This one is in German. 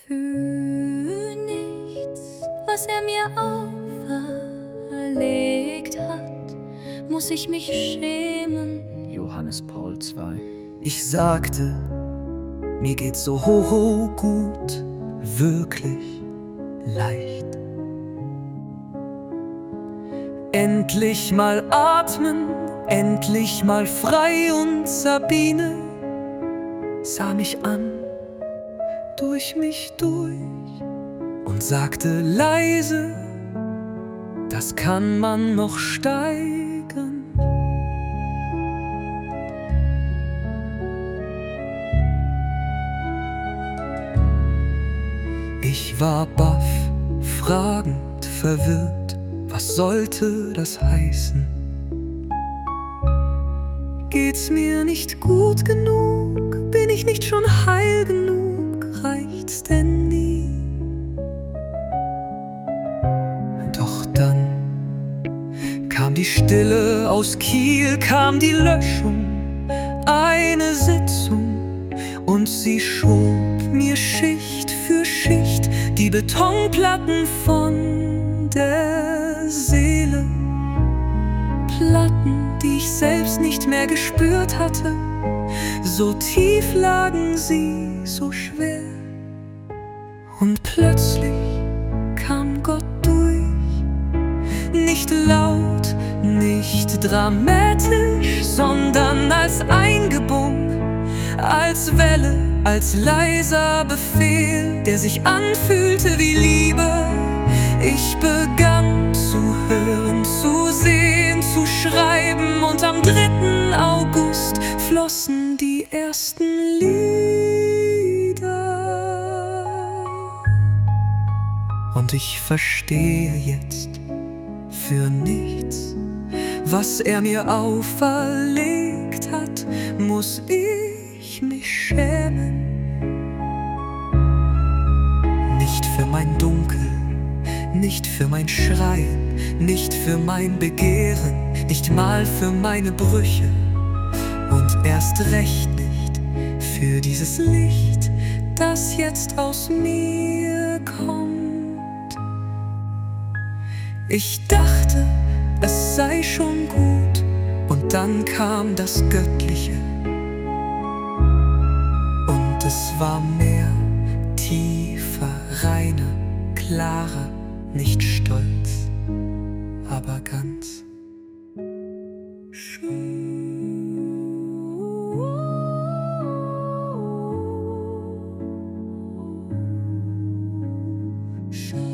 Für nichts, was er mir auferlegt hat, muss ich mich schämen. Johannes Paul II. Ich sagte, mir geht's so gut, wirklich leicht. Endlich mal atmen, endlich mal frei, und Sabine sah mich an, durch mich durch, und sagte leise, das kann man noch steigern. Ich war baff, fragend, verwirrt, was sollte das heißen? Geht's mir nicht gut genug? Bin ich nicht schon heil genug? Reicht's denn nie? Doch dann kam die Stille aus Kiel, kam die Löschung, eine Sitzung, und sie schob mir Schicht für Schicht die Betonplatten von der Seele. Platten, die ich selbst nicht mehr gespürt hatte, so tief lagen sie, so schwer. Und plötzlich kam Gott durch, nicht laut, nicht dramatisch, sondern als Eingebung, als Welle, als leiser Befehl, der sich anfühlte wie Liebe. Ich begann zu hören, zu sehen, zu schreiben, und am 3. August flossen die ersten Lieder. Und ich verstehe jetzt für nichts, was er mir auferlegt hat, muss ich mich schämen. Nicht für mein Dunkel, nicht für mein Schreien, nicht für mein Begehren, nicht mal für meine Brüche, und erst recht nicht für dieses Licht, das jetzt aus mir kommt. Ich dachte, es sei schon gut, und dann kam das Göttliche, und es war mehr, tiefer, reiner, klarer, nicht stolz, aber ganz schön. Schön.